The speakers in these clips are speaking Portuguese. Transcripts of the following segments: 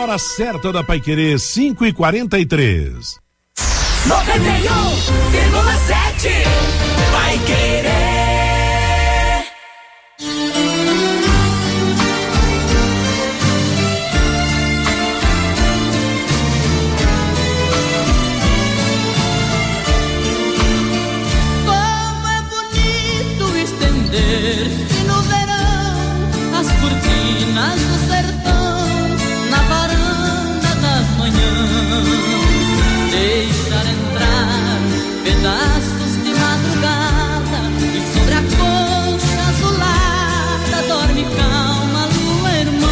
hora certa da Paiquerê, 5h43. 91,7 Paiquerê. Como é bonito estender-se no verão as cortinas do sertão na varanda das manhãs. Deixar entrar pedaços de madrugada e sobre a coxa azulada dorme calma a lua irmã.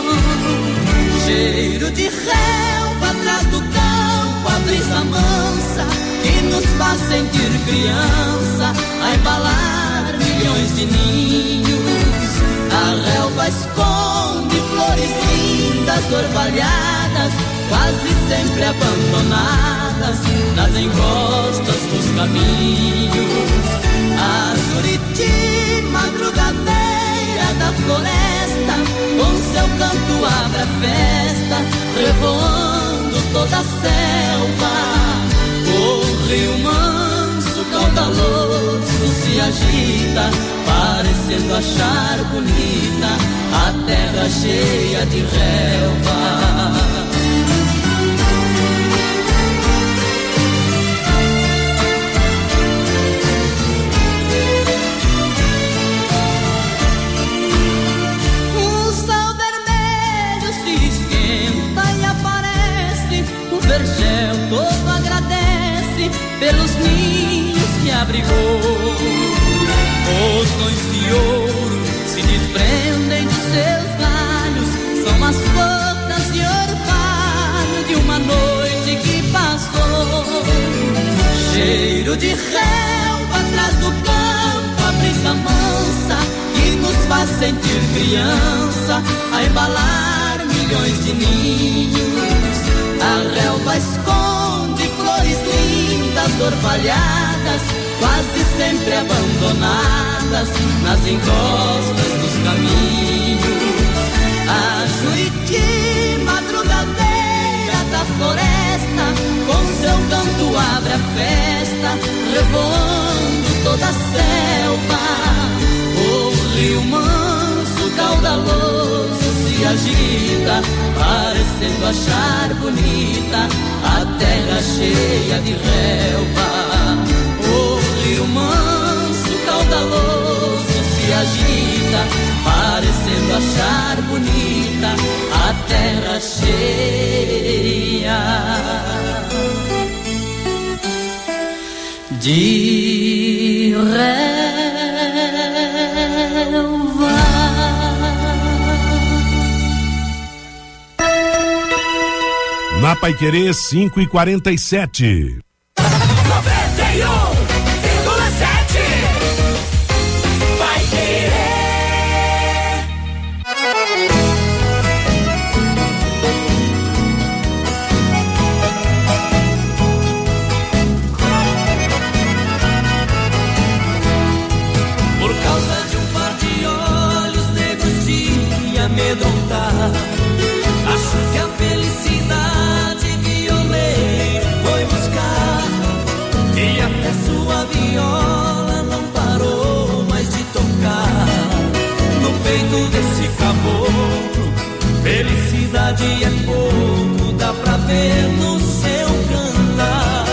Cheiro de relva atrás do campo, a brisa mansa que nos faz sentir criança, a embalar milhões de ninhos. A relva esconde flores lindas, orvalhadas, quase sempre abandonadas nas encostas dos caminhos. A Juriti, madrugadeira da floresta, com seu canto abre a festa, revoando toda a selva. O rio manso, caudaloso, se agita, parecendo achar bonita a terra cheia de relva. Vergel todo agradece pelos ninhos que abrigou. Os tons de ouro se desprendem de seus galhos, são as gotas de orvalho de uma noite que passou. Cheiro de relva atrás do campo, a brisa mansa que nos faz sentir criança, a embalar milhões de ninhos. A relva esconde flores lindas, orvalhadas, quase sempre abandonadas nas encostas dos caminhos. A Juriti, madrugadeira da floresta, com seu canto abre a festa, revoando toda a selva. O rio manso, caudaloso, se agita, parecendo achar bonita a terra cheia de relva. O rio manso, caudaloso, se agita, parecendo achar bonita a terra cheia de relva. Na Paiquerê, 5h47. 91,7 Paiquerê. Por causa de um par de olhos negros de amedrontar, acho que a felicidade violeiro foi buscar, e até sua viola não parou mais de tocar. No peito desse caboclo, felicidade é pouco, dá pra ver no seu cantar.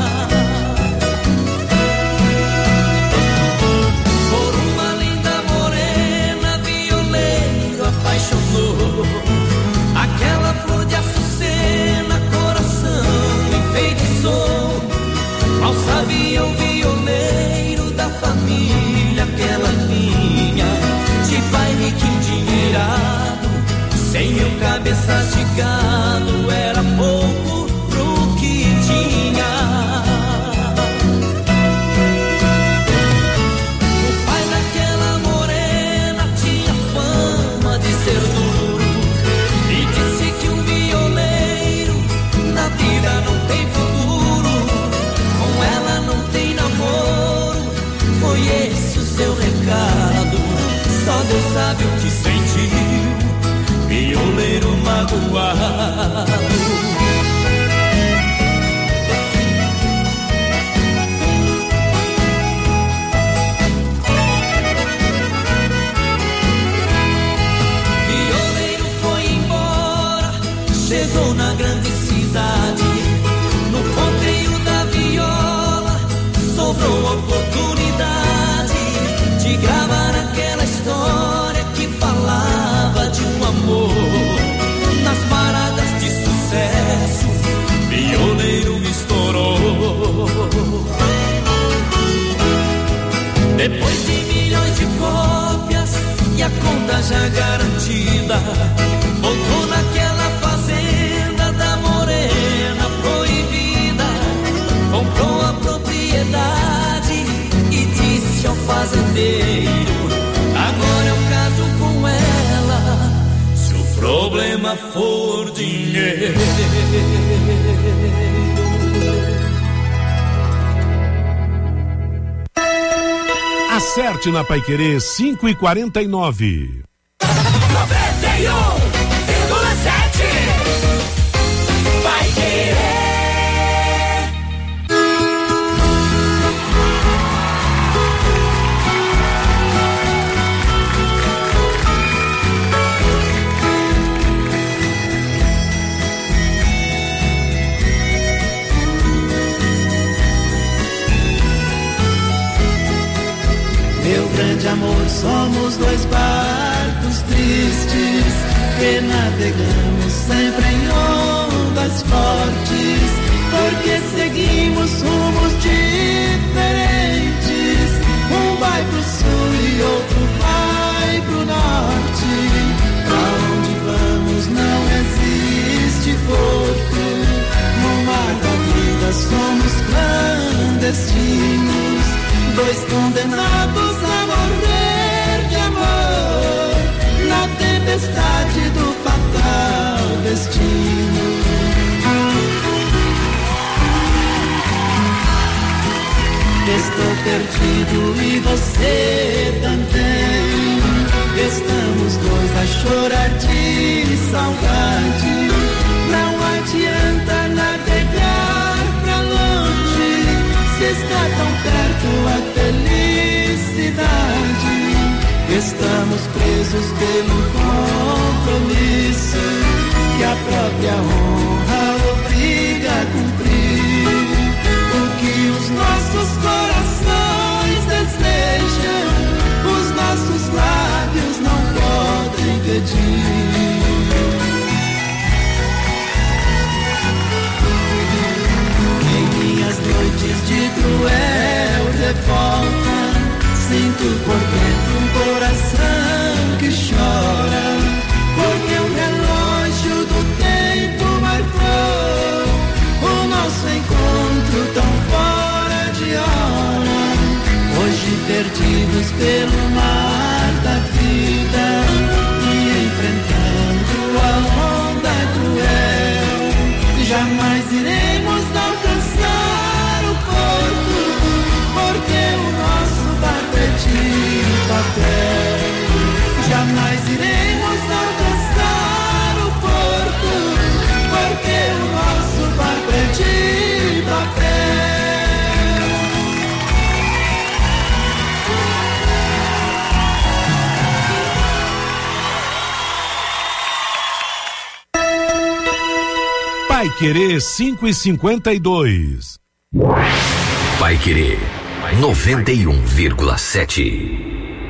Por uma linda morena, violeiro apaixonou. Aquela flor de açucena, coração enfeitiçou. Mal sabia o violeiro da família que ela vinha, de pai rico endinheirado, 100 mil cabeças de gado, era pouco pro que tinha. O pai daquela morena tinha fama de ser duro, e disse que um violeiro na vida não tem futuro, com ela não tem namoro. Foi esse o seu recado, só Deus sabe o que sentiu, violeiro magoado. oportunidade de gravar aquela história que falava de um amor. Nas paradas de sucesso, violeiro estourou. Depois de milhões de cópias e a conta já garantida, voltou naquela fazenda da morena proibida, comprou a propriedade e disse ao fazendeiro: agora eu caso com ela, se o problema for dinheiro. Acerte na Paiquerê 5h49. 91,7 Paiquerê. Meu grande amor, somos dois barcos tristes que navegamos sempre em ondas fortes, porque seguimos rumos diferentes. Um vai pro sul e outro vai pro norte. Pra onde vamos não existe porto. No mar da vida somos clandestinos, dois condenados a morrer de amor na tempestade do fatal destino. Estou perdido e você também. Estamos dois a chorar de saudade. Não adianta navegar pra longe, se está tão perto a felicidade. Estamos presos pelo compromisso que a própria honra obriga a cumprir. O que os nossos corações desejam, os nossos lábios não podem pedir. Noites de cruel revolta, sinto por dentro um coração que chora, porque o relógio do tempo marcou o nosso encontro tão fora de hora. Hoje perdidos pelo mar da vida e enfrentando a onda cruel, jamais iremos alcançar o porto, porque o nosso barco é de papel. Jamais iremos alcançar o porto, porque o nosso barco é de papel. Paiquerê 5h52. Paiquerê 91,7.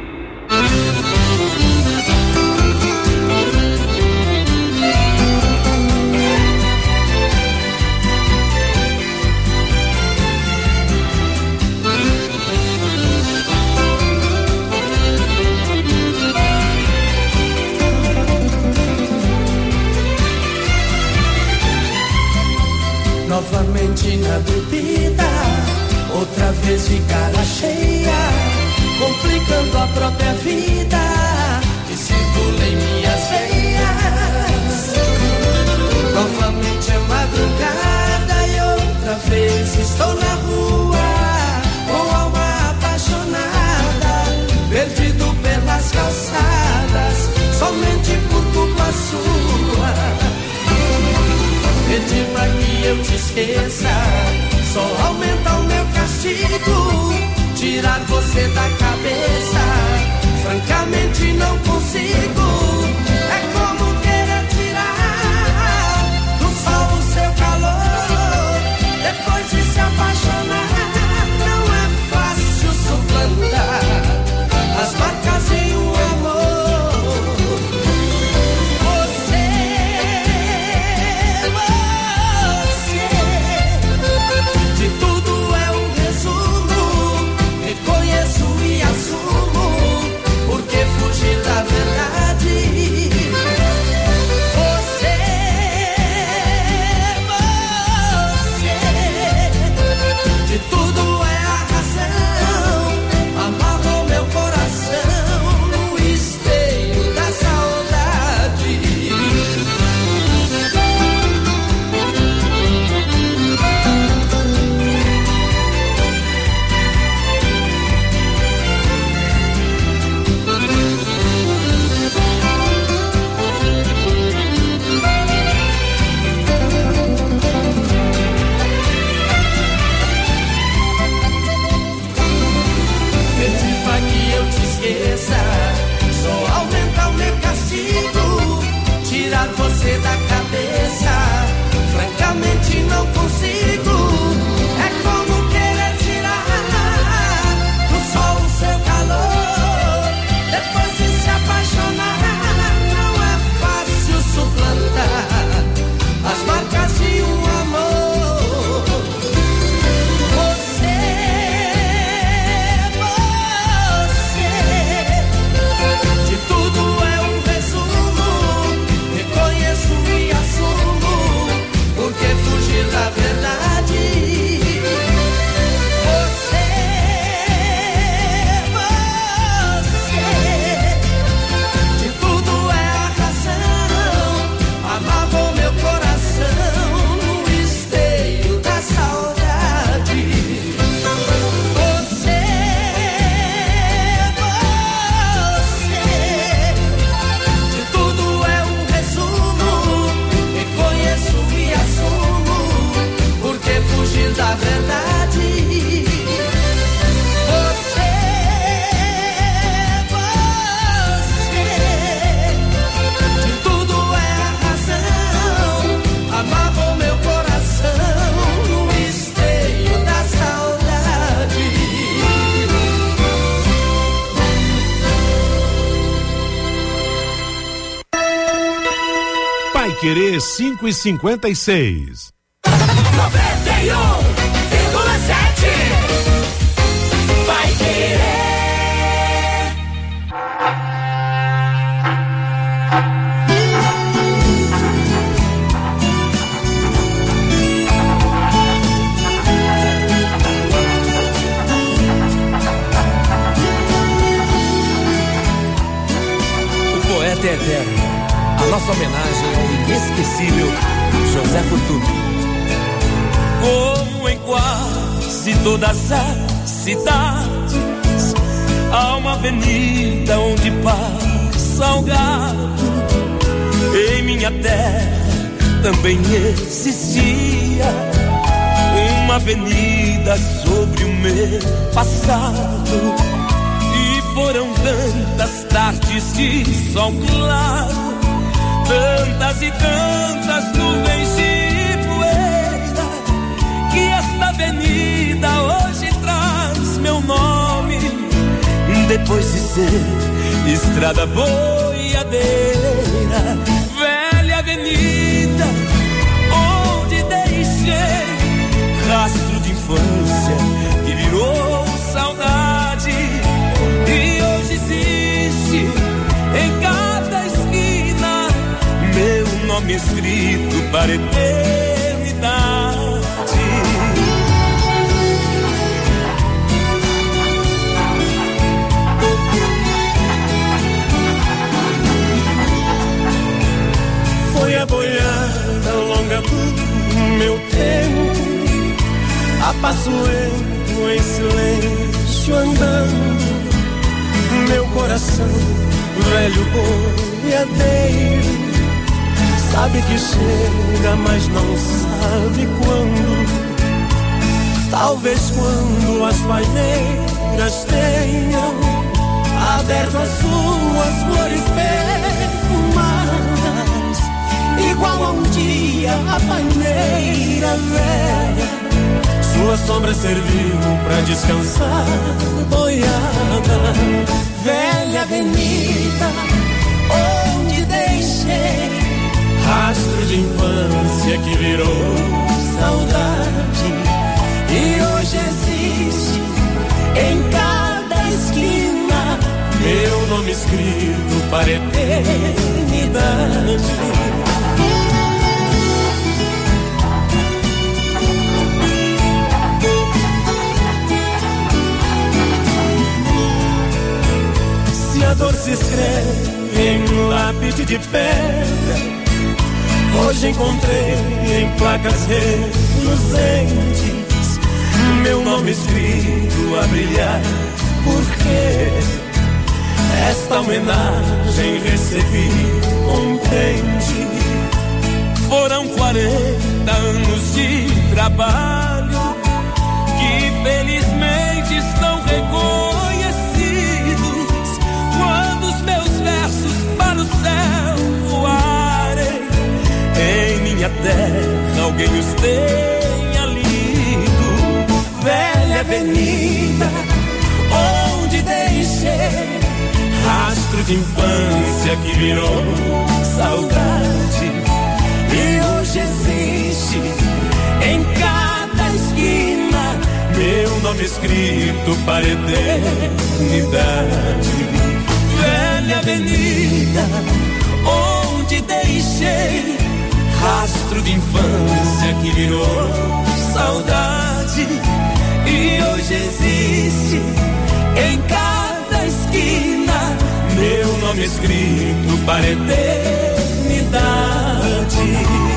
Novamente na bebida, outra vez de cara cheia, complicando a própria vida, que circula em minhas veias. Novamente é madrugada e outra vez estou na rua, com alma apaixonada, perdido pelas calçadas, somente por culpa sua. Pedir pra que eu te esqueça só aumenta o meu castigo. Tirar você da cabeça, francamente não consigo. É como querer tirar do sol o seu calor. Depois de se apaixonar, não é fácil. Querer 5:56. 91,7 Vai Querer. O poeta é eterno. A nossa homenagem ao inesquecível José Fortuny. Como em quase todas as cidades, há uma avenida onde passa o gado. Em minha terra também existia uma avenida sobre o meu passado. E foram tantas tardes de sol claro, tantas e tantas nuvens de poeira, que esta avenida hoje traz meu nome, depois de ser estrada boiadeira. Velha avenida onde deixei rastro de infância que virou saudade, e hoje existe em cada esquina meu nome escrito para a eternidade. Foi a boiada longa do meu tempo, a passo lento em silêncio andando, meu coração velho boiadeiro sabe que chega, mas não sabe quando. Talvez quando as paineiras tenham aberto as suas flores perfumadas, igual a um dia a paineira velha, sua sombra serviu pra descansar boiada. Velha avenida onde deixei rastro de infância que virou saudade, e hoje existe em cada esquina meu nome escrito para a eternidade. Se a dor se escreve em lápide de pedra, hoje encontrei em placas reluzentes meu nome escrito a brilhar, porque esta homenagem recebi contente. Foram 40 anos de trabalho que felizmente estão reconhecidos, quando os meus versos para o céu voarem, em minha terra alguém os tenha lido. Velha avenida onde deixei rastro de infância que virou saudade, e hoje existe em cada esquina meu nome escrito para a eternidade. Velha avenida onde deixei rastro de infância que virou saudade, e hoje existe em cada esquina meu nome escrito para a eternidade.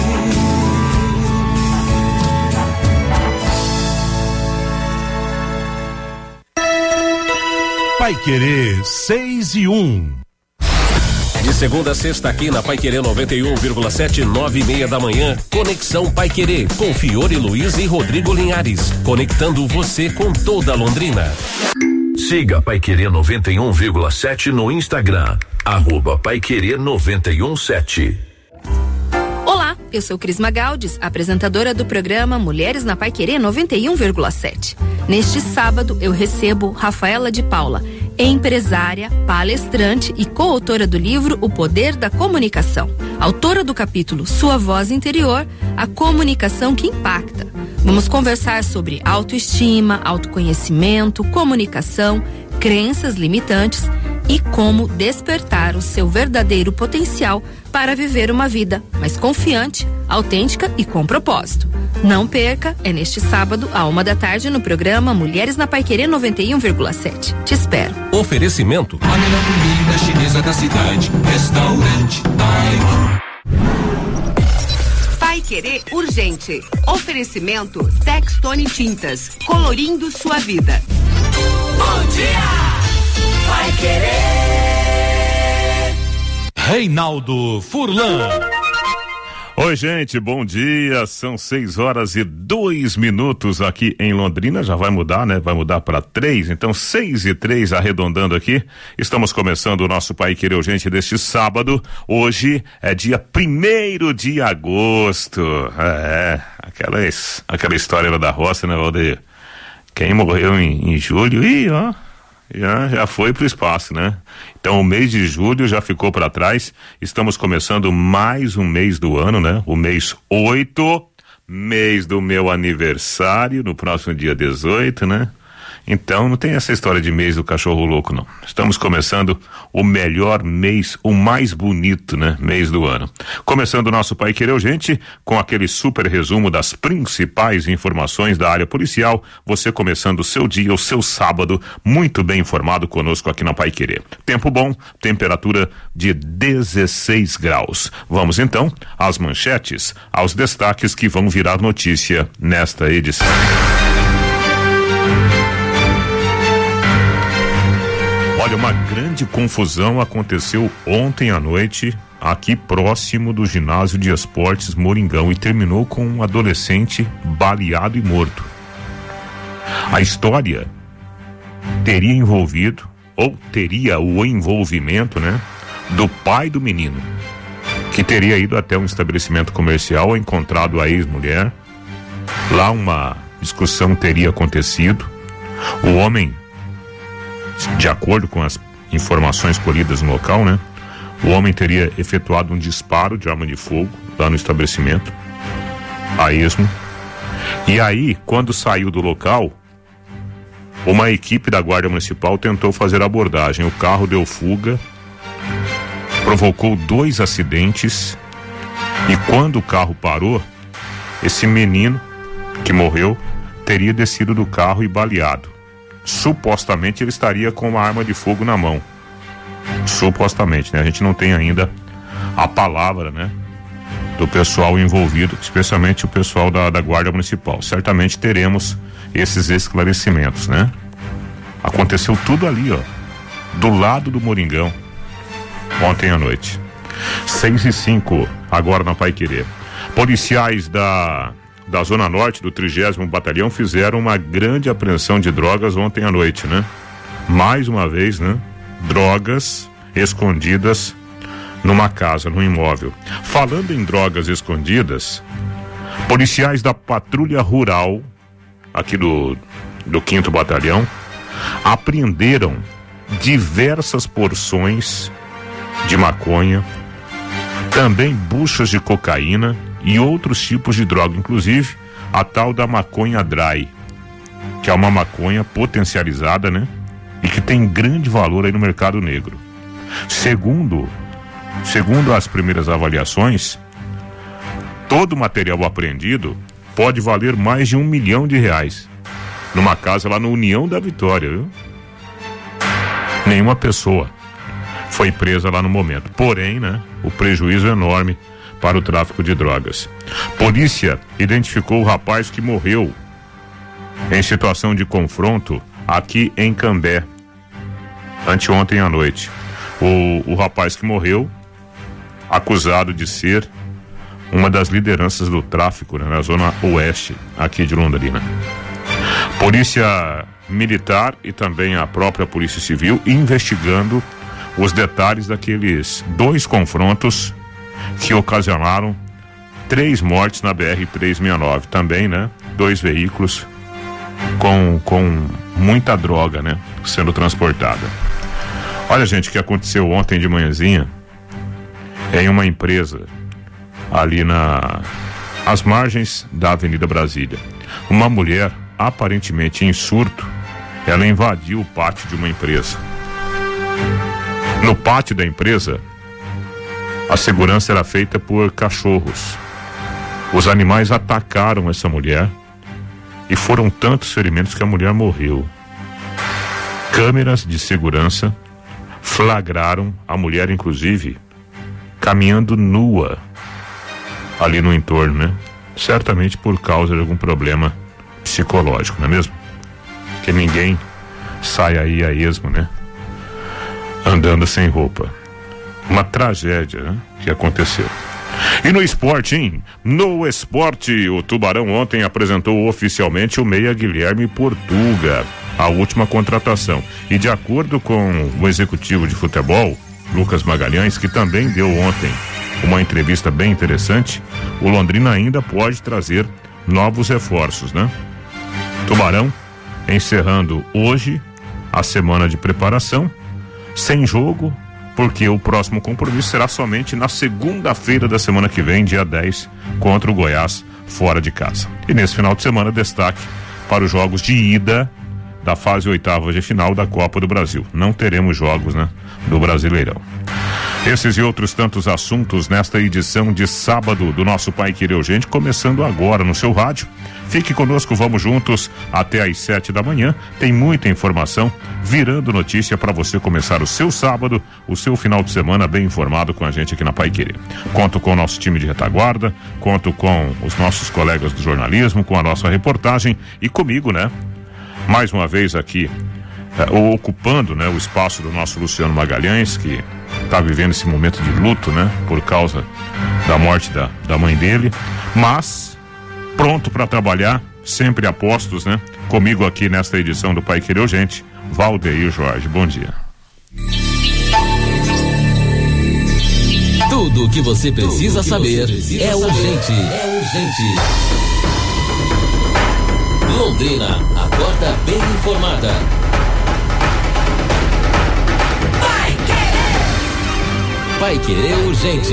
Pai Querer 6:01. De segunda a sexta aqui na Pai Querer 91,7, 9:30 da manhã, Conexão Pai Querer, com Fiore Luiz e Rodrigo Linhares, conectando você com toda Londrina. Siga Pai Querer 91,7 no Instagram, @Pai Querer 91,7. Olá, eu sou Cris Magaldes, apresentadora do programa Mulheres na Pai Querer 91,7. Neste sábado eu recebo Rafaela de Paula, empresária, palestrante e coautora do livro O Poder da Comunicação. Autora do capítulo Sua Voz Interior, a comunicação que impacta. Vamos conversar sobre autoestima, autoconhecimento, comunicação, crenças limitantes e como despertar o seu verdadeiro potencial para viver uma vida mais confiante, autêntica e com propósito. Não perca, é neste sábado, à 13h, no programa Mulheres na Paiquerê 91,7. Te espero. Oferecimento. A melhor comida chinesa da cidade, Restaurante Taiwan. Paiquerê Urgente. Oferecimento Textone Tintas, colorindo sua vida. Bom dia! Paiquerê! Reinaldo Furlan. Oi, gente, bom dia. São 6h02 aqui em Londrina. Já vai mudar, né? Vai mudar para 3. Então, 6h03, arredondando aqui. Estamos começando o nosso Paiquerê Urgente deste sábado. Hoje é dia 1º de agosto. Aquela história lá da roça, né, Valdeir? Quem morreu em julho, já foi pro espaço, né? Então o mês de julho já ficou para trás. Estamos começando mais um mês do ano, né? O mês 8, mês do meu aniversário, no próximo dia 18, né? Então não tem essa história de mês do cachorro louco, não. Estamos começando o melhor mês, o mais bonito, né? Mês do ano. Começando o nosso Paiquerê Urgente com aquele super resumo das principais informações da área policial. Você começando o seu dia, o seu sábado, muito bem informado conosco aqui na Paiquerê. Tempo bom, temperatura de 16 graus. Vamos então às manchetes, aos destaques que vão virar notícia nesta edição. Olha, uma grande confusão aconteceu ontem à noite aqui próximo do ginásio de esportes Moringão e terminou com um adolescente baleado e morto. A história teria envolvido, ou teria o envolvimento, né, do pai do menino, que teria ido até um estabelecimento comercial, encontrado a ex-mulher. Lá uma discussão teria acontecido. O homem, de acordo com as informações colhidas no local, né? O homem teria efetuado um disparo de arma de fogo lá no estabelecimento, a esmo. E aí, quando saiu do local, uma equipe da Guarda Municipal tentou fazer a abordagem. O carro deu fuga, provocou 2 acidentes e quando o carro parou, esse menino que morreu teria descido do carro e baleado. Supostamente ele estaria com uma arma de fogo na mão. Supostamente, né? A gente não tem ainda a palavra, né, do pessoal envolvido, especialmente o pessoal da Guarda Municipal. Certamente teremos esses esclarecimentos, né? Aconteceu tudo ali, ó, do lado do Moringão, ontem à noite. 6h05, agora na Paiquerê. Policiais da Zona Norte do 30º Batalhão fizeram uma grande apreensão de drogas ontem à noite, né? Mais uma vez, né? Drogas escondidas numa casa, num imóvel. Falando em drogas escondidas, policiais da Patrulha Rural, aqui do 5º Batalhão, apreenderam diversas porções de maconha, também buchas de cocaína e outros tipos de droga, inclusive a tal da maconha dry, que é uma maconha potencializada, né? E que tem grande valor aí no mercado negro. Segundo as primeiras avaliações, todo o material apreendido pode valer mais de R$1 milhão, numa casa lá no União da Vitória, viu? Nenhuma pessoa foi presa lá no momento, porém, né, o prejuízo é enorme para o tráfico de drogas. Polícia identificou o rapaz que morreu em situação de confronto aqui em Cambé, anteontem à noite. O rapaz que morreu, acusado de ser uma das lideranças do tráfico, né, na zona oeste aqui de Londrina. Polícia Militar e também a própria Polícia Civil investigando os detalhes daqueles 2 confrontos que ocasionaram 3 mortes na BR-369. Também, né, 2 veículos com muita droga, né, sendo transportada. Olha, gente, o que aconteceu ontem de manhãzinha em uma empresa ali às margens da Avenida Brasília. Uma mulher, aparentemente em surto, ela invadiu o pátio de uma empresa. No pátio da empresa, a segurança era feita por cachorros. Os animais atacaram essa mulher e foram tantos ferimentos que a mulher morreu. Câmeras de segurança flagraram a mulher, inclusive, caminhando nua ali no entorno, né? Certamente por causa de algum problema psicológico, não é mesmo? Que ninguém sai aí a esmo, né? Andando sem roupa. Uma tragédia, né? Que aconteceu. E no esporte, hein? No esporte, o Tubarão ontem apresentou oficialmente o meia Guilherme Portuga, a última contratação. E de acordo com o executivo de futebol, Lucas Magalhães, que também deu ontem uma entrevista bem interessante, o Londrina ainda pode trazer novos reforços, né? Tubarão encerrando hoje a semana de preparação, sem jogo, porque o próximo compromisso será somente na segunda-feira da semana que vem, dia 10, contra o Goiás, fora de casa. E nesse final de semana, destaque para os jogos de ida da fase 8ª de final da Copa do Brasil. Não teremos jogos, né, do Brasileirão. Esses e outros tantos assuntos nesta edição de sábado do nosso Pai Querer Urgente, começando agora no seu rádio. Fique conosco, vamos juntos até às 7 da manhã. Tem muita informação virando notícia para você começar o seu sábado, o seu final de semana bem informado com a gente aqui na Pai Querer. Conto com o nosso time de retaguarda, conto com os nossos colegas do jornalismo, com a nossa reportagem e comigo, né? Mais uma vez aqui, ocupando, né, o espaço do nosso Luciano Magalhães, que está vivendo esse momento de luto, né, por causa da morte da mãe dele, mas pronto para trabalhar, sempre a postos, né? Comigo aqui nesta edição do Pai Querer Urgente, Valdeir Jorge. Bom dia. Tudo o que você precisa saber é urgente. Londrina, acorda bem informada. Pai Querer Urgente.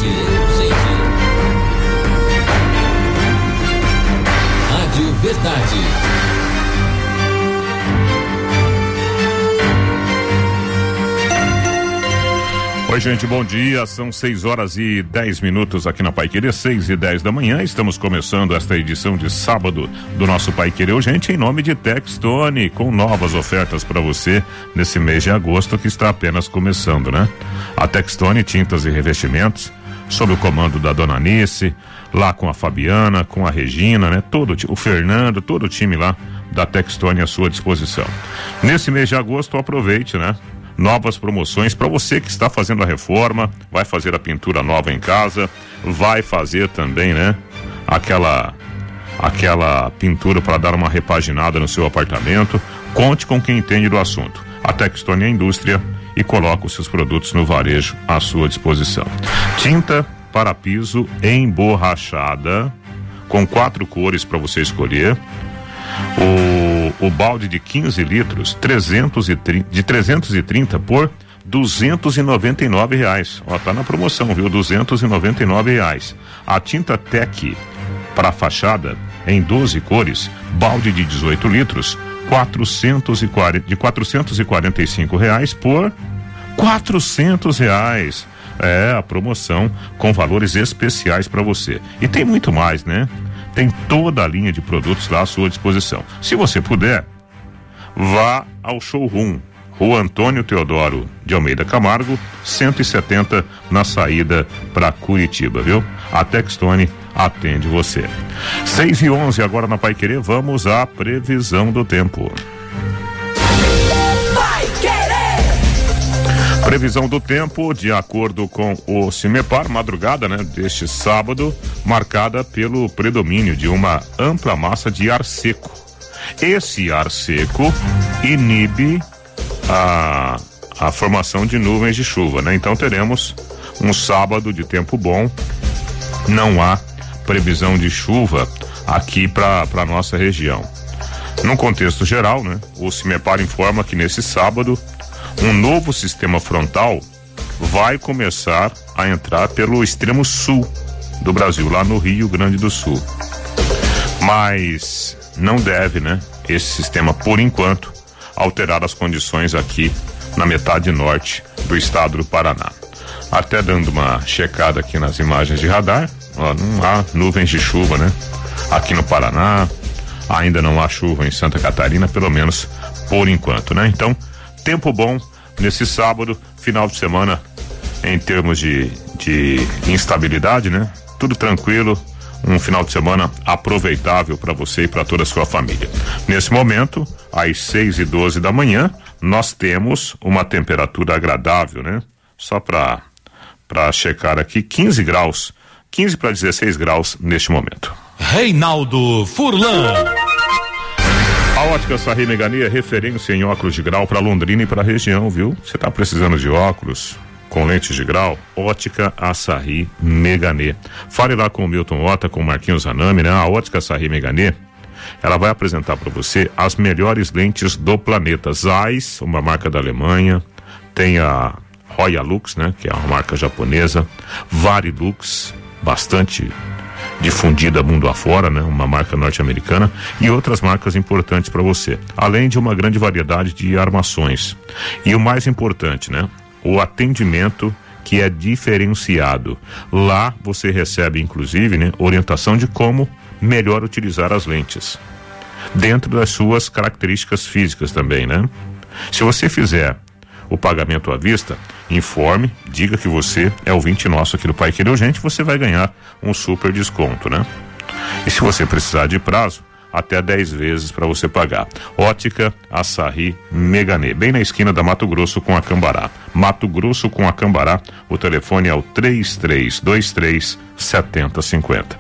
Rádio Verdade. Oi, gente, bom dia. São 6h10 aqui na Pai Querer, 6h10 da manhã. Estamos começando esta edição de sábado do nosso Pai Querer Urgente em nome de Textone, com novas ofertas para você nesse mês de agosto que está apenas começando, né? A Textone, tintas e revestimentos, sob o comando da Dona Anice, lá com a Fabiana, com a Regina, né? O Fernando, todo o time lá da Textone à sua disposição. Nesse mês de agosto, aproveite, né? Novas promoções para você que está fazendo a reforma, vai fazer a pintura nova em casa, vai fazer também, né? Aquela pintura para dar uma repaginada no seu apartamento. Conte com quem entende do assunto. A Textone é a indústria e coloca os seus produtos no varejo à sua disposição. Tinta para piso emborrachada, com 4 cores para você escolher. O balde de 15 litros, de 330 por R$299. Ó, tá na promoção, viu? R$299. A tinta Tec para fachada em 12 cores, balde de 18 litros, de R$445 por R$400. É a promoção com valores especiais para você. E tem muito mais, né? Tem toda a linha de produtos lá à sua disposição. Se você puder, vá ao showroom, Rua Antônio Teodoro de Almeida Camargo, 170, na saída para Curitiba, viu? A Textone atende você. 6h11 agora na Pai Querer, vamos à previsão do tempo. Previsão do tempo, de acordo com o CIMEPAR, madrugada, né, deste sábado, marcada pelo predomínio de uma ampla massa de ar seco. Esse ar seco inibe a formação de nuvens de chuva, né? Então teremos um sábado de tempo bom. Não há previsão de chuva aqui para nossa região. Num contexto geral, né, o CIMEPAR informa que nesse sábado um novo sistema frontal vai começar a entrar pelo extremo sul do Brasil, lá no Rio Grande do Sul. Mas não deve, né, esse sistema, por enquanto, alterar as condições aqui na metade norte do estado do Paraná. Até dando uma checada aqui nas imagens de radar, ó, não há nuvens de chuva, né? Aqui no Paraná, ainda não há chuva em Santa Catarina, pelo menos por enquanto, né? Então, tempo bom nesse sábado, final de semana, em termos de instabilidade, né? Tudo tranquilo, um final de semana aproveitável para você e para toda a sua família. Nesse momento, às 6:12 da manhã, nós temos uma temperatura agradável, né? Só para checar aqui, 15 graus, 15 para 16 graus neste momento. Reinaldo Furlan. A Ótica Sarri Meganê é referência em óculos de grau para Londrina e para a região, viu? Você tá precisando de óculos com lentes de grau? Ótica Sarri Meganê. Fale lá com o Milton Ota, com o Marquinhos Zanami, né? A Ótica Sarri Meganê, ela vai apresentar para você as melhores lentes do planeta. Zeiss, uma marca da Alemanha, tem a Royal Lux, né? Que é uma marca japonesa, Varilux, bastante difundida mundo afora, né? Uma marca norte-americana, e outras marcas importantes para você, além de uma grande variedade de armações. E o mais importante, né? O atendimento, que é diferenciado. Lá você recebe, inclusive, né, orientação de como melhor utilizar as lentes, dentro das suas características físicas também, né? Se você fizer o pagamento à vista, informe, diga que você é ouvinte nosso aqui do Pai Querer Urgente, você vai ganhar um super desconto, né? E se você precisar de prazo, até 10 vezes para você pagar. Ótica Sarri Meganê, bem na esquina da Mato Grosso com a Cambará. Mato Grosso com a Cambará, o telefone é o 3323-7050.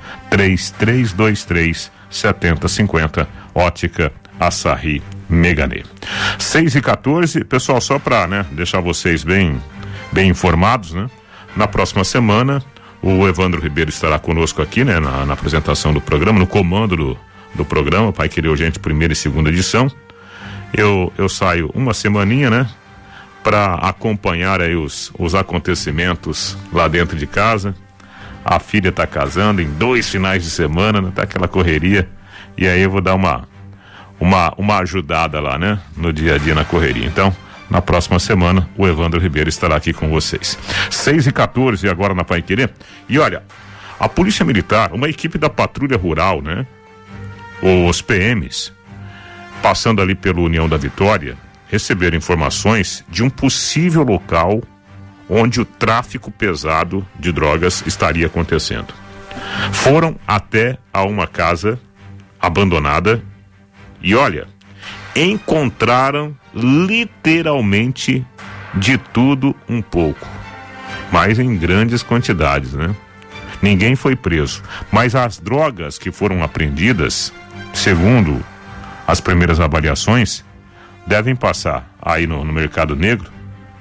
3323-7050, Ótica Sarri Meganê. 6:14, pessoal, só para, né, deixar vocês bem informados, né? Na próxima semana, o Evandro Ribeiro estará conosco aqui, né, na apresentação do programa, no comando do programa Pai Querer Urgente, primeira e segunda edição. Eu saio uma semaninha, né, para acompanhar aí os acontecimentos lá dentro de casa. A filha tá casando em 2 finais de semana, né, tá aquela correria, e aí eu vou dar uma ajudada lá, né, no dia a dia, na correria. Então, na próxima semana, o Evandro Ribeiro estará aqui com vocês. 6:14 agora na Pai Querer. E olha, a Polícia Militar, uma equipe da Patrulha Rural, né, os PMs, passando ali pela União da Vitória, receberam informações de um possível local onde o tráfico pesado de drogas estaria acontecendo. Foram até a uma casa abandonada e olha, encontraram literalmente de tudo um pouco, mas em grandes quantidades, né? Ninguém foi preso, mas as drogas que foram apreendidas, segundo as primeiras avaliações, devem passar aí no mercado negro,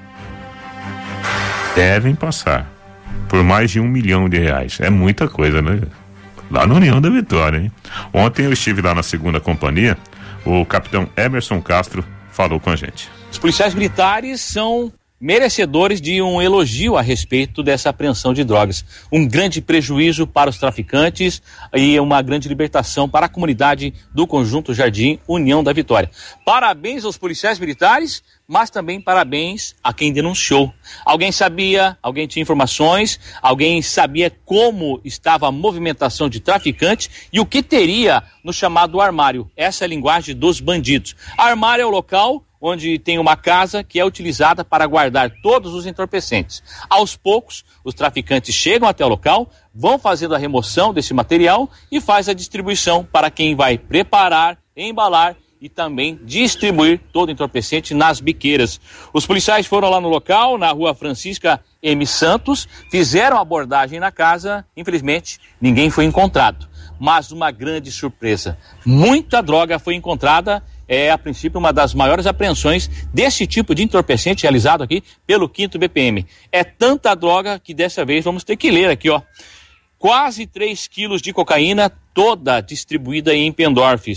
devem passar por mais de R$1 milhão. É muita coisa, né? Lá na União da Vitória, hein? Ontem eu estive lá na segunda companhia, o capitão Emerson Castro falou com a gente. Os policiais militares são merecedores de um elogio a respeito dessa apreensão de drogas. Um grande prejuízo para os traficantes e uma grande libertação para a comunidade do Conjunto Jardim União da Vitória. Parabéns aos policiais militares, mas também parabéns a quem denunciou. Alguém sabia, alguém tinha informações, alguém sabia como estava a movimentação de traficantes e o que teria no chamado armário. Essa é a linguagem dos bandidos. Armário é o local onde tem uma casa que é utilizada para guardar todos os entorpecentes. Aos poucos, os traficantes chegam até o local, vão fazendo a remoção desse material e faz a distribuição para quem vai preparar, embalar e também distribuir todo o entorpecente nas biqueiras. Os policiais foram lá no local, na rua Francisca M. Santos, fizeram a abordagem na casa, infelizmente ninguém foi encontrado. Mas uma grande surpresa, muita droga foi encontrada. É, a princípio, uma das maiores apreensões desse tipo de entorpecente realizado aqui pelo 5º BPM. É tanta droga que dessa vez vamos ter que ler aqui, ó. Quase 3 quilos de cocaína, toda distribuída em pendorfes.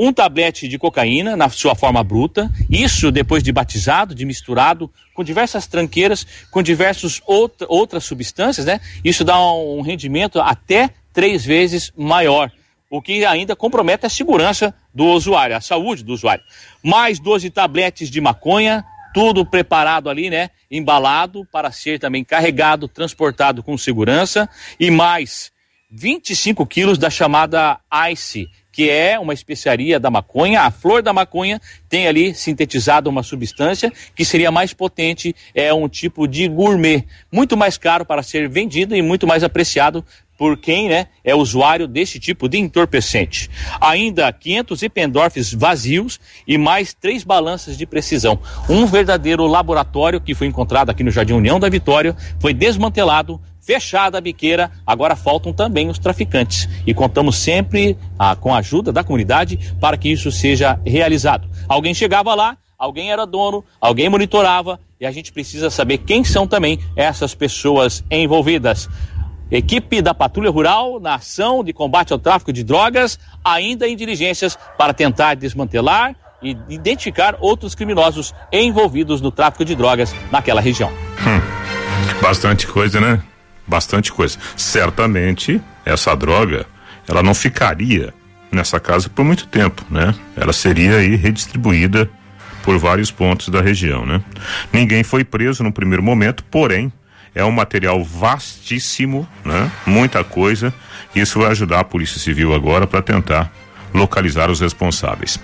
um tablete de cocaína na sua forma bruta, isso depois de batizado, de misturado com diversas tranqueiras, com diversas outras substâncias, né? Isso dá um rendimento até 3 vezes maior, o que ainda compromete a segurança do usuário, a saúde do usuário. Mais 12 tabletes de maconha, tudo preparado ali, né? Embalado para ser também carregado, transportado com segurança, e mais 25 quilos da chamada Ice, que é uma especiaria da maconha. A flor da maconha tem ali sintetizado uma substância que seria mais potente, é um tipo de gourmet, muito mais caro para ser vendido e muito mais apreciado por quem, né, é usuário desse tipo de entorpecente. Ainda 500 Eppendorfs vazios e mais 3 balanças de precisão. Um verdadeiro laboratório que foi encontrado aqui no Jardim União da Vitória, foi desmantelado, fechada a biqueira, agora faltam também os traficantes. E contamos sempre com a ajuda da comunidade para que isso seja realizado. Alguém chegava lá, alguém era dono, alguém monitorava, e a gente precisa saber quem são também essas pessoas envolvidas. Equipe da Patrulha Rural na ação de combate ao tráfico de drogas, ainda em diligências para tentar desmantelar e identificar outros criminosos envolvidos no tráfico de drogas naquela região. Bastante coisa, né? Bastante coisa. Certamente essa droga, ela não ficaria nessa casa por muito tempo, né? Ela seria aí redistribuída por vários pontos da região, né? Ninguém foi preso no primeiro momento, porém é um material vastíssimo, né? Muita coisa. Isso vai ajudar a Polícia Civil agora para tentar localizar os responsáveis.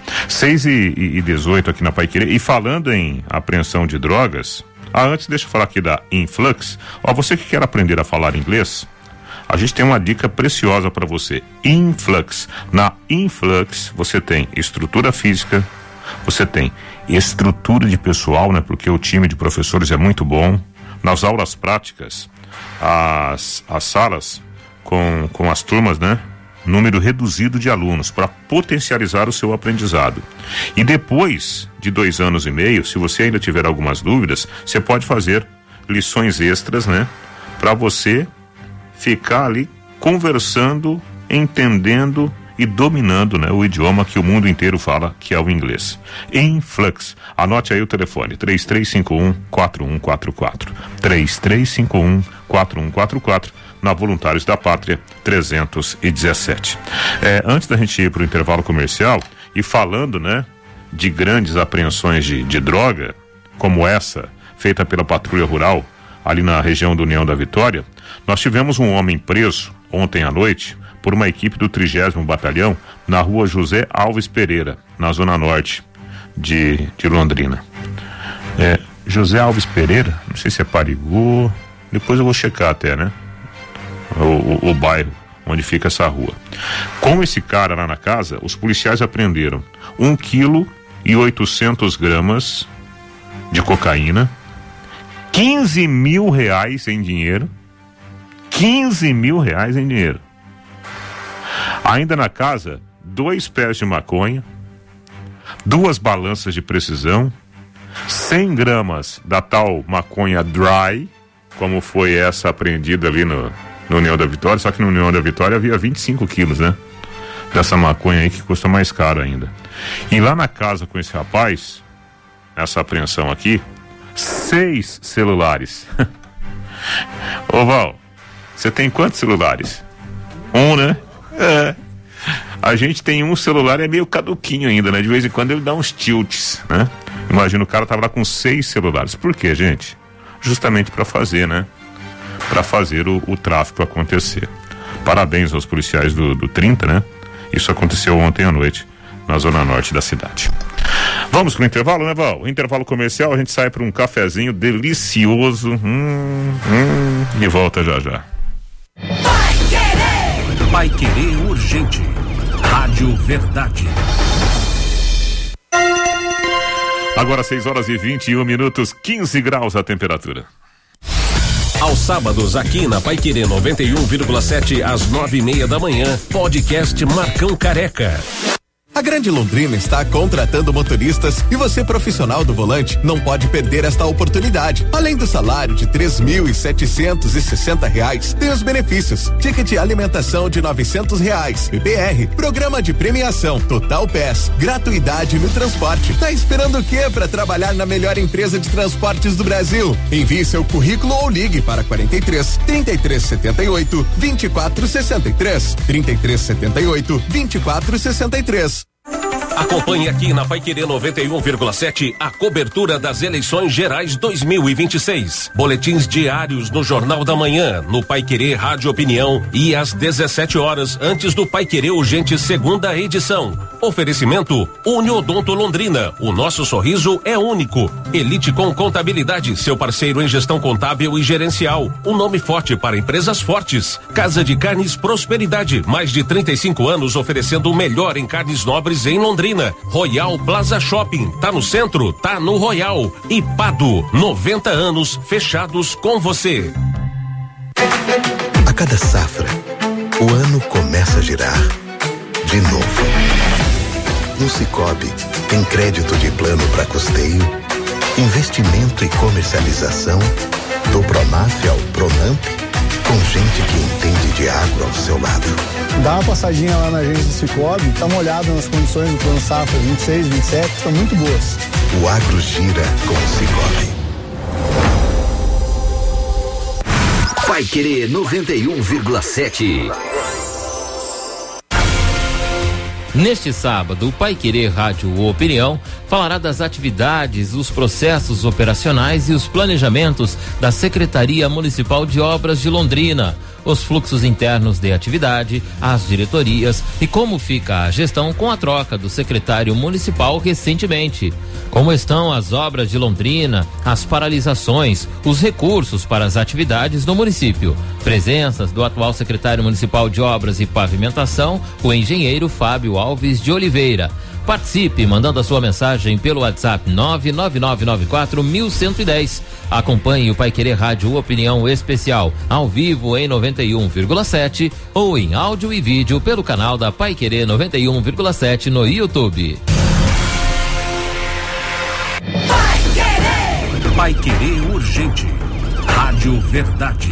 6h18 aqui na Paiquerê. E falando em apreensão de drogas, antes deixa eu falar aqui da Influx. Você que quer aprender a falar inglês, a gente tem uma dica preciosa para você. Influx. Na Influx você tem estrutura física, você tem estrutura de pessoal, né? Porque o time de professores é muito bom. Nas aulas práticas, as salas com as turmas, né? Número reduzido de alunos para potencializar o seu aprendizado. E depois de 2 anos e meio, se você ainda tiver algumas dúvidas, você pode fazer lições extras, né? Para você ficar ali conversando, entendendo e dominando, né, o idioma que o mundo inteiro fala, que é o inglês. Influx. Anote aí o telefone, 3351-4144. 3351-4144, na Voluntários da Pátria 317. Antes da gente ir para o intervalo comercial, e falando, né, de grandes apreensões de droga, como essa, feita pela Patrulha Rural, ali na região do União da Vitória, nós tivemos um homem preso ontem à noite por uma equipe do 30º Batalhão na rua José Alves Pereira, na zona norte de Londrina. José Alves Pereira, não sei se é Parigô, depois eu vou checar até, né? O bairro onde fica essa rua. Com esse cara lá na casa, os policiais apreenderam 1,8 kg de cocaína, 15 mil reais em dinheiro, 15 mil reais em dinheiro. Ainda na casa, 2 pés de maconha, 2 balanças de precisão, 100 gramas da tal maconha dry, como foi essa apreendida ali no União da Vitória, só que no União da Vitória havia 25 quilos, né? Dessa maconha aí que custa mais caro ainda. E lá na casa com esse rapaz, essa apreensão aqui, 6 celulares. Ô Val, você tem quantos celulares? 1, né? A gente tem um celular, é meio caduquinho ainda, né? De vez em quando ele dá uns tilts, né? Imagina, o cara tava lá com 6 celulares. Por quê, gente? Justamente para fazer, né? Para fazer o tráfico acontecer. Parabéns aos policiais do 30, né? Isso aconteceu ontem à noite na zona norte da cidade. Vamos pro intervalo, né, Val? Intervalo comercial, a gente sai para um cafezinho delicioso. E volta já já. Vai Querer Urgente. Rádio Verdade. Agora 6h21, 15 graus a temperatura. Aos sábados, aqui na Pai Querer 91,7, às 9:30 da manhã, podcast Marcão Careca. A Grande Londrina está contratando motoristas e você, profissional do volante, não pode perder esta oportunidade. Além do salário de R$3.760, tem os benefícios: ticket de alimentação de R$900, PPR, programa de premiação, Total Pass, gratuidade no transporte. Tá esperando o quê para trabalhar na melhor empresa de transportes do Brasil? Envie seu currículo ou ligue para 43 3378 2463, 3378 2463. Acompanhe aqui na Paiquerê 91,7 a cobertura das eleições gerais 2026. Boletins diários no Jornal da Manhã, no Paiquerê Rádio Opinião e às 17 horas antes do Paiquerê Urgente segunda edição. Oferecimento Uniodonto Londrina. O nosso sorriso é único. Elite com Contabilidade, seu parceiro em gestão contábil e gerencial. Um nome forte para empresas fortes. Casa de Carnes Prosperidade, mais de 35 anos oferecendo o melhor em carnes nobres em Londrina. Royal Plaza Shopping, tá no centro, tá no Royal. E Pado, 90 anos fechados com você. A cada safra, o ano começa a girar de novo. No Sicoob, tem crédito de plano para custeio, investimento e comercialização, do Pronaf ao Pronamp, com gente que entende de agro ao seu lado. Dá uma passadinha lá na agência do Sicoob, dá uma olhada nas condições do plano safra 26, 27, estão muito boas. O agro gira com o Sicoob. Paiquerê 91,7. Neste sábado, o Paiquerê Rádio Opinião falará das atividades, os processos operacionais e os planejamentos da Secretaria Municipal de Obras de Londrina, os fluxos internos de atividade, as diretorias e como fica a gestão com a troca do secretário municipal recentemente. Como estão as obras de Londrina, as paralisações, os recursos para as atividades do município. Presenças do atual secretário municipal de Obras e Pavimentação, o engenheiro Fábio Alves de Oliveira. Participe mandando a sua mensagem pelo WhatsApp 99994-1110. Acompanhe o Paiquerê Rádio Opinião Especial ao vivo em 91,7 ou em áudio e vídeo pelo canal da Paiquerê 91,7 no YouTube. Paiquerê Urgente. Rádio Verdade.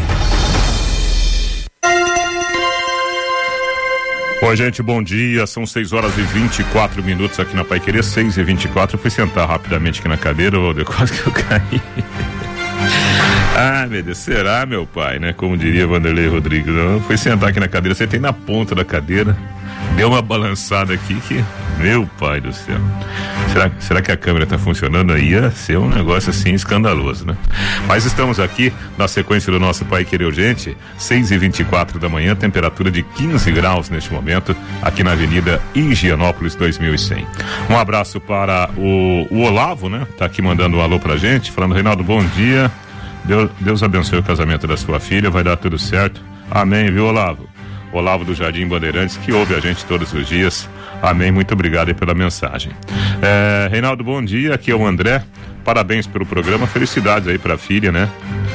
Oi, gente, bom dia. São 6h24 aqui na Paiquerê, 6h24. Eu fui sentar rapidamente aqui na cadeira, quase que eu caí. Ah, meu Deus, será, meu pai, né? Como diria Vanderlei Rodrigues. Eu fui sentar aqui na cadeira, sentei na ponta da cadeira, deu uma balançada aqui que, meu pai do céu. Será que a câmera tá funcionando? Aí ia ser um negócio assim escandaloso, né? Mas estamos aqui na sequência do nosso Paiquerê Urgente, 6h24 da manhã, temperatura de 15 graus neste momento, aqui na Avenida Higienópolis 2100. Um abraço para o Olavo, né? Tá aqui mandando um alô pra gente, falando: Reinaldo, bom dia. Deus abençoe o casamento da sua filha, vai dar tudo certo. Amém, viu, Olavo? Olavo do Jardim Bandeirantes, que ouve a gente todos os dias. Amém, muito obrigado aí pela mensagem. Reinaldo, bom dia, aqui é o André, parabéns pelo programa, felicidades aí pra filha, né?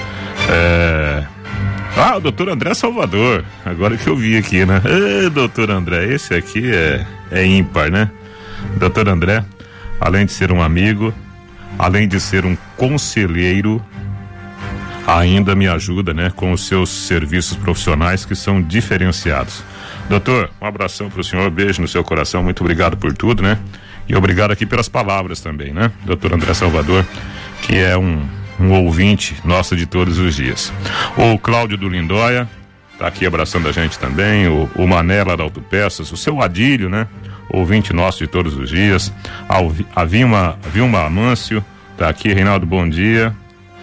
O doutor André Salvador, agora que eu vi aqui, né? Doutor André, esse aqui é ímpar, né? Doutor André, além de ser um amigo, além de ser um conselheiro, ainda me ajuda, né, com os seus serviços profissionais que são diferenciados. Doutor, um abração pro senhor, beijo no seu coração, muito obrigado por tudo, né? E obrigado aqui pelas palavras também, né? Doutor André Salvador, que é um ouvinte nosso de todos os dias. O Cláudio do Lindóia tá aqui abraçando a gente também, o Manela da Autopeças, o seu Adílio, né? Ouvinte nosso de todos os dias. A Vilma Amâncio tá aqui. Reinaldo, bom dia.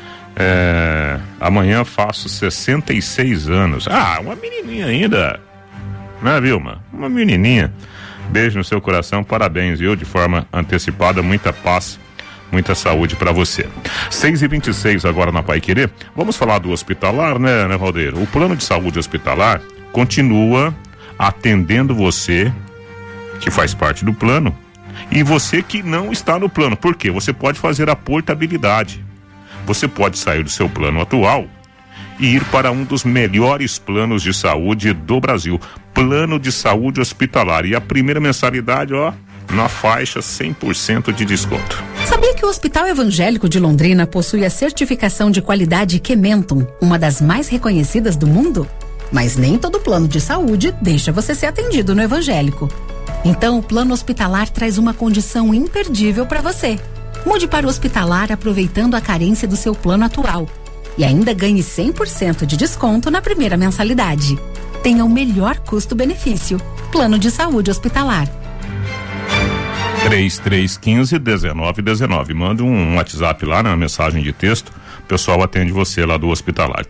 Amanhã faço 66 anos. Uma menininha ainda, né, Vilma? Uma menininha. Beijo no seu coração, parabéns, viu? De forma antecipada, muita paz, muita saúde pra você. 6h26 agora na Paiquerê. Vamos falar do hospitalar, né, Valdeiro? O plano de saúde hospitalar continua atendendo você que faz parte do plano e você que não está no plano. Por quê? Você pode fazer a portabilidade. Você pode sair do seu plano atual e ir para um dos melhores planos de saúde do Brasil, plano de saúde hospitalar. E a primeira mensalidade, na faixa 100% de desconto. Sabia que o Hospital Evangélico de Londrina possui a certificação de qualidade Kementum, uma das mais reconhecidas do mundo? Mas nem todo plano de saúde deixa você ser atendido no Evangélico. Então, o plano hospitalar traz uma condição imperdível para você. Mude para o hospitalar aproveitando a carência do seu plano atual. E ainda ganhe 100% de desconto na primeira mensalidade. Tenha o melhor custo-benefício. Plano de saúde hospitalar. 3315-1919. Manda um WhatsApp lá na mensagem de texto. O pessoal atende você lá do hospitalar.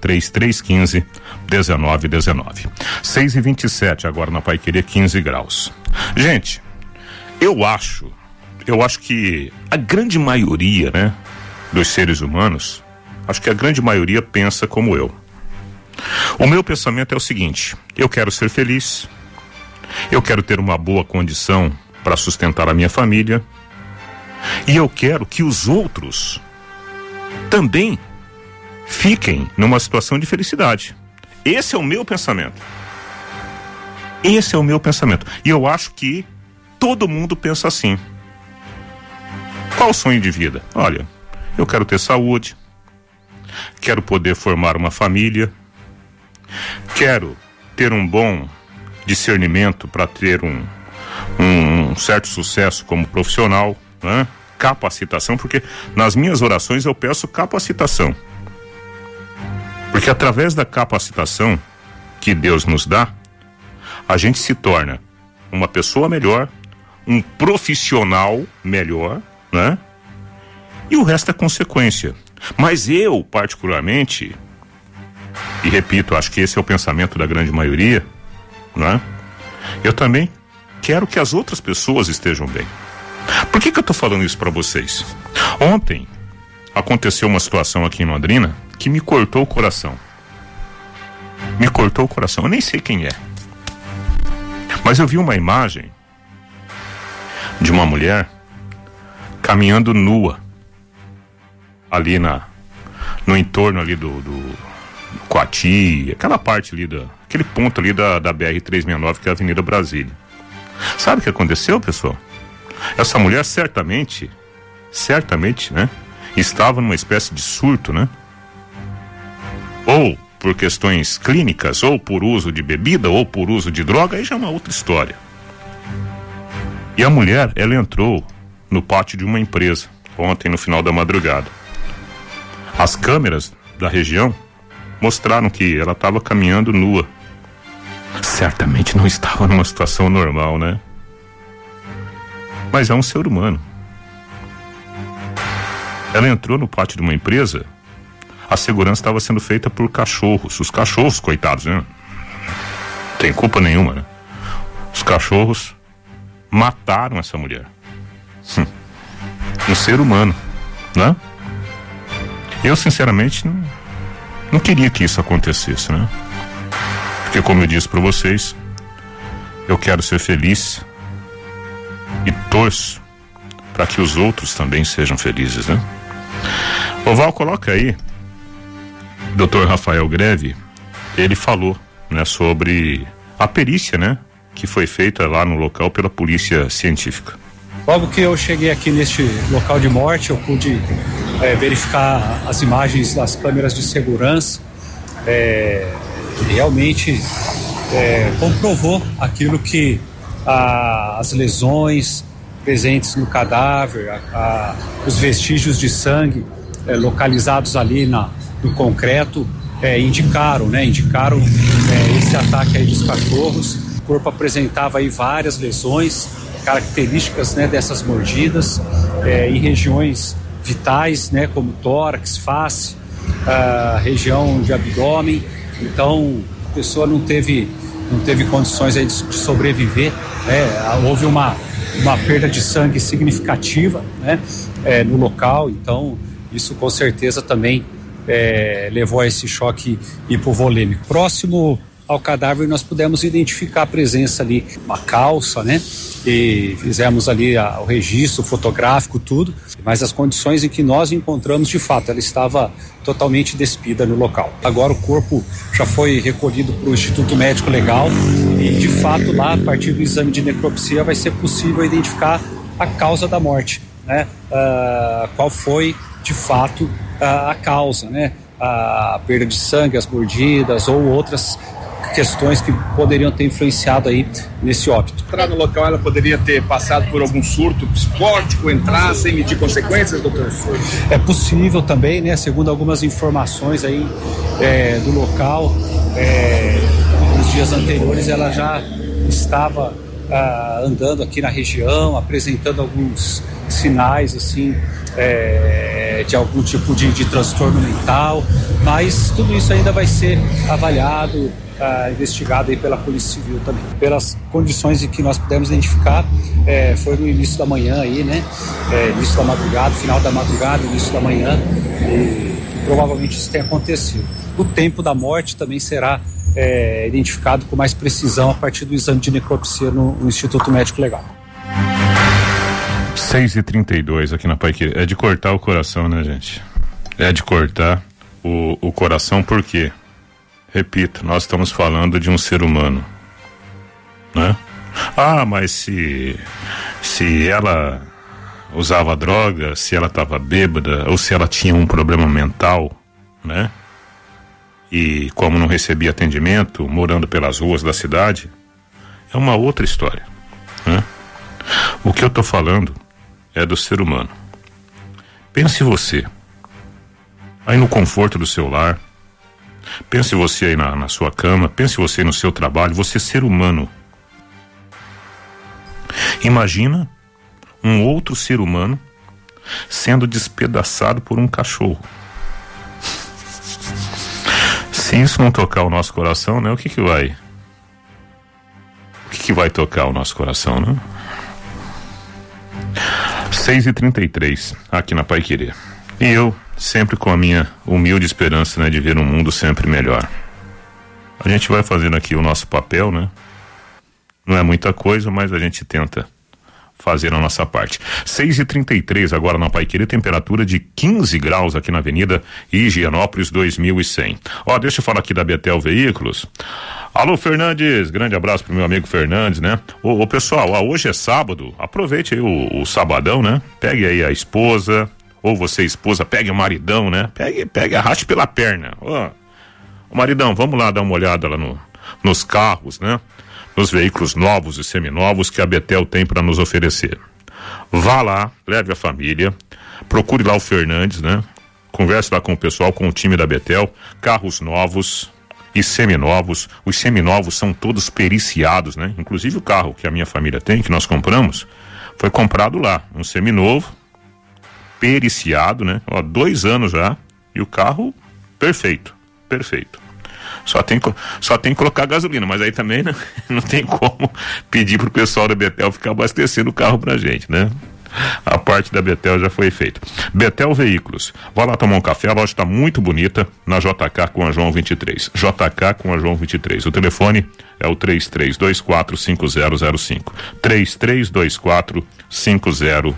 3315-1919. 6h27 agora na Paiquerê, 15 graus. Gente, eu acho que a grande maioria, né, dos seres humanos, acho que a grande maioria pensa como eu. O meu pensamento é o seguinte: eu quero ser feliz, eu quero ter uma boa condição para sustentar a minha família, e eu quero que os outros também fiquem numa situação de felicidade. Esse é o meu pensamento. Esse é o meu pensamento. E eu acho que todo mundo pensa assim. Qual o sonho de vida? Olha, eu quero ter saúde, quero poder formar uma família, quero ter um bom discernimento para ter um certo sucesso como profissional, né? Capacitação, porque nas minhas orações eu peço capacitação. Porque através da capacitação que Deus nos dá, a gente se torna uma pessoa melhor, um profissional melhor, né? E o resto é consequência. Mas eu, particularmente, e repito, acho que esse é o pensamento da grande maioria, né? Eu também quero que as outras pessoas estejam bem. Por que eu tô falando isso para vocês? Ontem aconteceu uma situação aqui em Londrina que me cortou o coração. Me cortou o coração. Eu nem sei quem é. Mas eu vi uma imagem de uma mulher caminhando nua ali no entorno ali do Coati, aquela parte ali aquele ponto ali da BR-369, que é a Avenida Brasília. Sabe o que aconteceu, pessoal? Essa mulher certamente, né, estava numa espécie de surto, né? Ou por questões clínicas, ou por uso de bebida, ou por uso de droga, aí já é uma outra história. E a mulher, ela entrou no pátio de uma empresa ontem no final da madrugada. As câmeras da região mostraram que ela estava caminhando nua. Certamente não estava numa situação normal, né? Mas é um ser humano. Ela entrou no pátio de uma empresa, a segurança estava sendo feita por cachorros. Os cachorros, coitados, né? Não tem culpa nenhuma, né? Os cachorros mataram essa mulher. Um ser humano, né? Eu, sinceramente, não queria que isso acontecesse, né? Porque, como eu disse para vocês, eu quero ser feliz e torço para que os outros também sejam felizes, né? Val, coloca aí, Dr. Rafael Greve, ele falou, né, sobre a perícia, né, que foi feita lá no local pela polícia científica. Logo que eu cheguei aqui neste local de morte, eu pude verificar as imagens das câmeras de segurança. Realmente comprovou aquilo que as lesões presentes no cadáver, os vestígios de sangue localizados ali no concreto indicaram esse ataque aí dos cachorros. O corpo apresentava aí várias lesões características, né, dessas mordidas em regiões vitais, né, como tórax, face, região de abdômen. Então a pessoa não teve condições aí de sobreviver, né? Houve uma perda de sangue significativa, né, no local. Então isso com certeza também levou a esse choque hipovolêmico. Próximo ao cadáver, nós pudemos identificar a presença ali, uma calça, né? E fizemos ali o registro fotográfico, tudo, mas as condições em que nós encontramos, de fato, ela estava totalmente despida no local. Agora o corpo já foi recolhido para o Instituto Médico Legal e, de fato, lá, a partir do exame de necropsia, vai ser possível identificar a causa da morte, né? Qual foi, de fato, a causa, né? A perda de sangue, as mordidas ou outras questões que poderiam ter influenciado aí nesse óbito. Entrar no local, ela poderia ter passado por algum surto psicótico, entrar sem medir consequências, doutor? É possível também, né? Segundo algumas informações aí do local, nos dias anteriores ela já estava andando aqui na região, apresentando alguns sinais assim de algum tipo de transtorno mental, mas tudo isso ainda vai ser avaliado, investigado aí pela Polícia Civil também. Pelas condições em que nós pudemos identificar, foi no início da manhã aí, né? Início da madrugada, final da madrugada, início da manhã, e provavelmente isso tem acontecido. O tempo da morte também será identificado com mais precisão a partir do exame de necropsia no Instituto Médico Legal. 6h32 aqui na Paiquerê. É de cortar o coração, né, gente? É de cortar o coração, por quê? Repito, nós estamos falando de um ser humano, né? Mas se ela usava droga, se ela estava bêbada ou se ela tinha um problema mental, né? E como não recebia atendimento, morando pelas ruas da cidade, é uma outra história, né? O que eu tô falando é do ser humano. Pense você aí no conforto do seu lar, pense você aí na sua cama, pense você no seu trabalho, você ser humano. Imagina um outro ser humano sendo despedaçado por um cachorro. Se isso não tocar o nosso coração, né? O que vai tocar o nosso coração, né? 6h33 aqui na Paiquerê. E eu sempre com a minha humilde esperança, né, de ver um mundo sempre melhor. A gente vai fazendo aqui o nosso papel, né? Não é muita coisa, mas a gente tenta fazer a nossa parte. 6h33 agora na Paiquerê, temperatura de 15 graus aqui na Avenida Higienópolis 2100. Deixa eu falar aqui da Betel Veículos. Alô, Fernandes, grande abraço pro meu amigo Fernandes, né? Ô pessoal, hoje é sábado, aproveite aí o sabadão, né? Pegue aí a esposa, ou você esposa, pegue o maridão, né? Pegue, arraste pela perna. Ô maridão, vamos lá dar uma olhada lá nos carros, né? Nos veículos novos e seminovos que a Betel tem para nos oferecer. Vá lá, leve a família, procure lá o Fernandes, né? Converse lá com o pessoal, com o time da Betel, carros novos e seminovos. Os seminovos são todos periciados, né? Inclusive o carro que a minha família tem, que nós compramos, foi comprado lá, um seminovo, periciado, né? 2 anos já, e o carro perfeito. Só tem que colocar gasolina, mas aí também não tem como pedir pro pessoal da Betel ficar abastecendo o carro pra gente, né? A parte da Betel já foi feita. Betel Veículos, vai lá tomar um café, a loja está muito bonita, na JK com a João 23. JK com a João 23. O telefone é o 33245005. 33245005.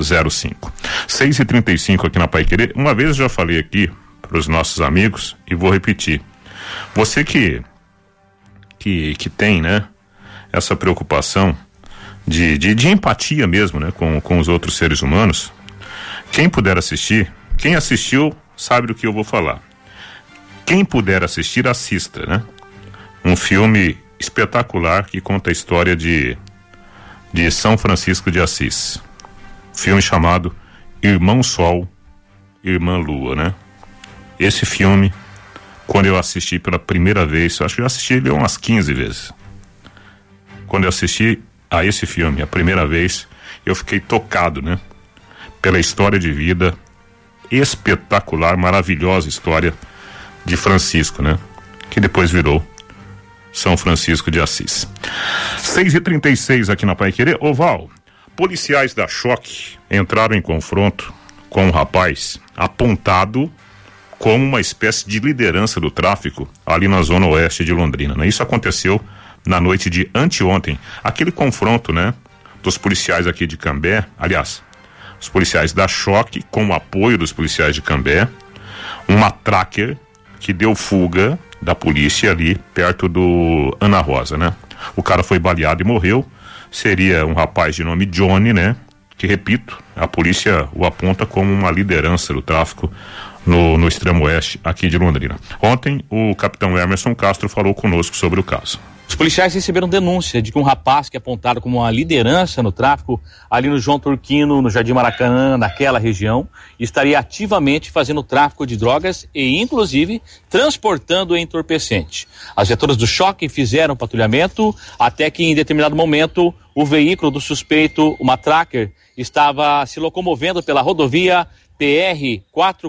6h35 aqui na Paiquerê. Uma vez eu já falei aqui para os nossos amigos e vou repetir. Você que tem, né, essa preocupação de empatia mesmo, né, com os outros seres humanos, quem puder assistir, quem assistiu sabe do que eu vou falar. Quem puder assistir, assista, né? Um filme espetacular que conta a história de São Francisco de Assis. Filme chamado Irmão Sol, Irmã Lua, né? Esse filme, quando eu assisti pela primeira vez, eu acho que eu assisti ele umas 15 vezes. Quando eu assisti a esse filme, a primeira vez, eu fiquei tocado, né? Pela história de vida espetacular, maravilhosa história de Francisco, né? Que depois virou São Francisco de Assis. 6h36 aqui na Paiquerê. Val, policiais da Choque entraram em confronto com um rapaz apontado como uma espécie de liderança do tráfico ali na zona oeste de Londrina, né? Isso aconteceu na noite de anteontem, aquele confronto, né, dos policiais aqui de Cambé, aliás, os policiais da Choque com o apoio dos policiais de Cambé, uma tracker que deu fuga da polícia ali perto do Ana Rosa, né? O cara foi baleado e morreu. Seria um rapaz de nome Johnny, né? Que, repito, a polícia o aponta como uma liderança do tráfico no extremo oeste aqui de Londrina. Ontem, o capitão Emerson Castro falou conosco sobre o caso. Os policiais receberam denúncia de que um rapaz que é apontado como uma liderança no tráfico ali no João Turquino, no Jardim Maracanã, naquela região, estaria ativamente fazendo tráfico de drogas e, inclusive, transportando entorpecente. As viaturas do Choque fizeram patrulhamento até que, em determinado momento, o veículo do suspeito, uma tracker, estava se locomovendo pela rodovia PR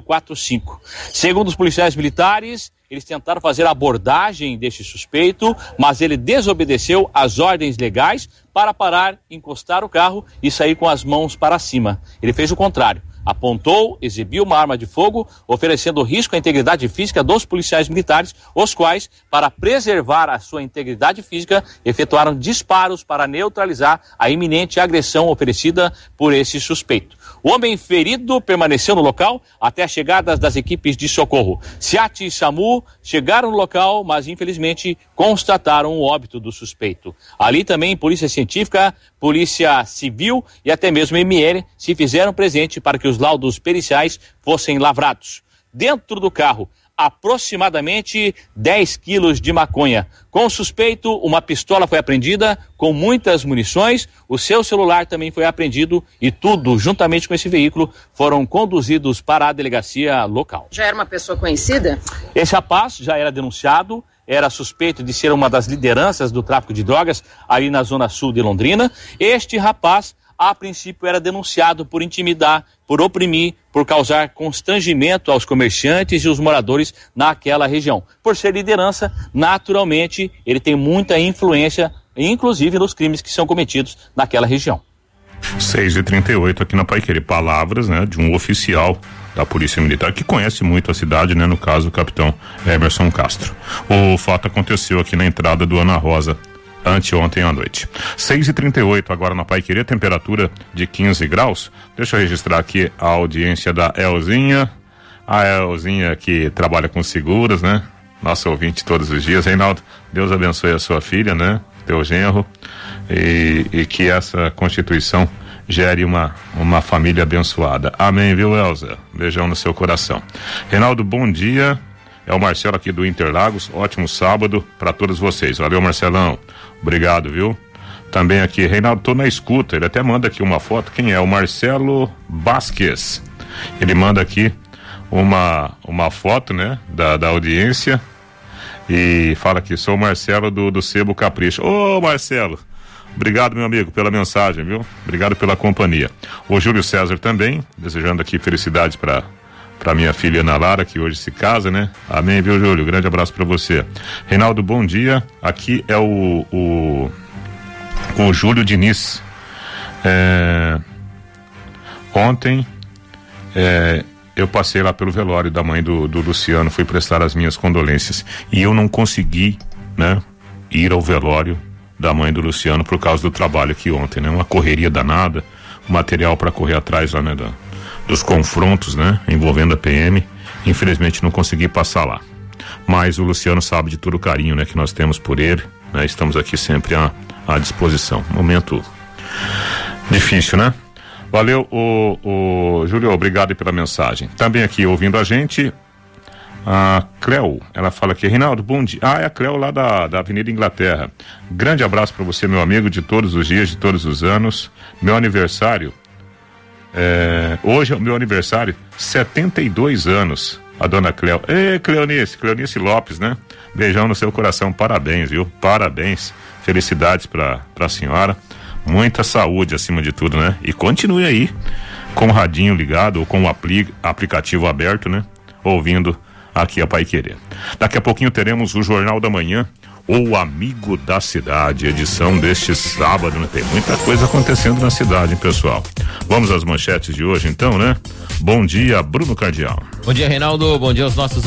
445. Segundo os policiais militares, eles tentaram fazer a abordagem deste suspeito, mas ele desobedeceu às ordens legais para parar, encostar o carro e sair com as mãos para cima. Ele fez o contrário. Apontou, exibiu uma arma de fogo, oferecendo risco à integridade física dos policiais militares, os quais, para preservar a sua integridade física, efetuaram disparos para neutralizar a iminente agressão oferecida por esse suspeito. O homem ferido permaneceu no local até a chegada das equipes de socorro. SEAT e SAMU chegaram no local, mas infelizmente constataram o óbito do suspeito. Ali também Polícia Científica, Polícia Civil e até mesmo ML se fizeram presente para que os laudos periciais fossem lavrados. Dentro do carro, aproximadamente 10 quilos de maconha. Com o suspeito, uma pistola foi apreendida com muitas munições, o seu celular também foi apreendido e tudo, juntamente com esse veículo, foram conduzidos para a delegacia local. Já era uma pessoa conhecida? Esse rapaz já era denunciado, era suspeito de ser uma das lideranças do tráfico de drogas ali na zona sul de Londrina. Este rapaz, a princípio, era denunciado por intimidar, por oprimir, por causar constrangimento aos comerciantes e os moradores naquela região. Por ser liderança, naturalmente, ele tem muita influência, inclusive nos crimes que são cometidos naquela região. 6h38 aqui na Paiquerê. Palavras, né, de um oficial da Polícia Militar que conhece muito a cidade, né, no caso o capitão Emerson Castro. O fato aconteceu aqui na entrada do Ana Rosa anteontem à noite. 6h38 agora na Paiquerê, temperatura de 15 graus. Deixa eu registrar aqui a audiência da Elzinha. A Elzinha que trabalha com seguros, né? Nossa ouvinte todos os dias. Reinaldo, Deus abençoe a sua filha, né? Teu genro. E que essa Constituição gere uma família abençoada. Amém, viu, Elza? Beijão no seu coração. Reinaldo, bom dia. É o Marcelo aqui do Interlagos. Ótimo sábado para todos vocês. Valeu, Marcelão. Obrigado, viu? Também aqui, Reinaldo, tô na escuta. Ele até manda aqui uma foto. Quem é? O Marcelo Vasquez. Ele manda aqui uma foto, né? Da audiência. E fala aqui, sou o Marcelo do Sebo Capricho. Ô, Marcelo, obrigado, meu amigo, pela mensagem, viu? Obrigado pela companhia. O Júlio César também, desejando aqui felicidades para minha filha Ana Lara, que hoje se casa, né? Amém, viu, Júlio? Grande abraço para você. Reinaldo, bom dia. Aqui é o Júlio Diniz. Ontem eu passei lá pelo velório da mãe do Luciano, fui prestar as minhas condolências e eu não consegui, né, ir ao velório da mãe do Luciano por causa do trabalho aqui ontem, né? Uma correria danada, material para correr atrás lá, né, dos confrontos, né, envolvendo a PM. Infelizmente não consegui passar lá, mas o Luciano sabe de todo o carinho, né, que nós temos por ele, né? Estamos aqui sempre à disposição. Momento difícil, né? Valeu, o Júlio, obrigado pela mensagem. Também aqui ouvindo a gente, a Cleo, ela fala aqui, Reinaldo, bom dia. É a Cleo lá da Avenida Inglaterra. Grande abraço para você, meu amigo, de todos os dias, de todos os anos. Meu aniversário, hoje é o meu aniversário, 72 anos, a dona Cleo. Cleonice Lopes, né? Beijão no seu coração, parabéns, viu? Parabéns, felicidades para a senhora. Muita saúde acima de tudo, né? E continue aí com o radinho ligado ou com o aplicativo aberto, né? Ouvindo aqui a Paiquerê. Daqui a pouquinho teremos o Jornal da Manhã, O Amigo da Cidade, edição deste sábado, né? Tem muita coisa acontecendo na cidade, hein, pessoal? Vamos às manchetes de hoje, então, né? Bom dia, Bruno Cardial. Bom dia, Reinaldo. Bom dia aos nossos